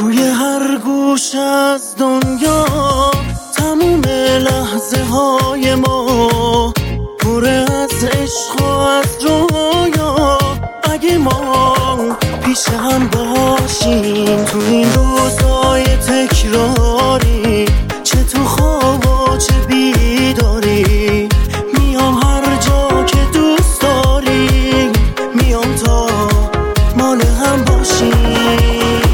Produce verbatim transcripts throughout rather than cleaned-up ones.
توی هر گوش از دنیا تموم لحظه های ما پر از عشق و از رویا. اگه ما پیش هم باشیم تو این روزای تکراری، چه تو خواب و چه بیداری، میام هر جا که دوست داری، میام تا مال هم باشیم.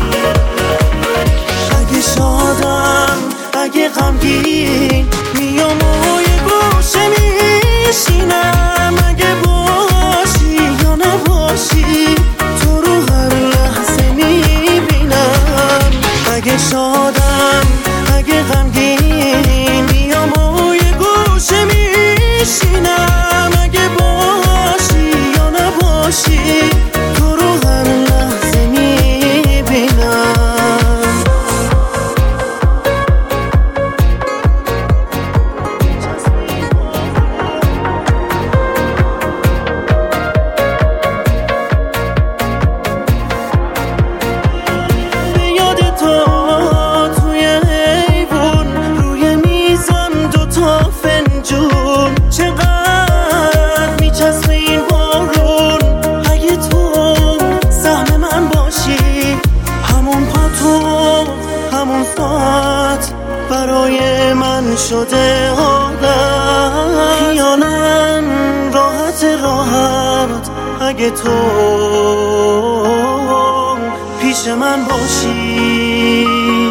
اگه شادم اگه غمگین میام و یه گوشه میشینم، اگه باشی یا نباشی تو رو هر لحظه میبینم. اگه شادم اگه غمگین میام و یه گوشه میشینم، اگه باشی یا نباشی تو رو هر لحظه میبینم. همون ساعت برای من شده عادت، خیالم راحت راحت اگه تو پیش من باشی.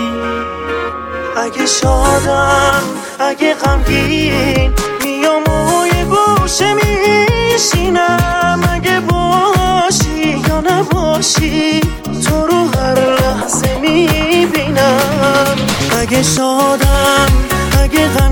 اگه شادم اگه غمگین میام و یه گوشه میشینم، اگه باشی یا نباشی تو رو هر لحظه میبینم. اگه شادم اگه غمگین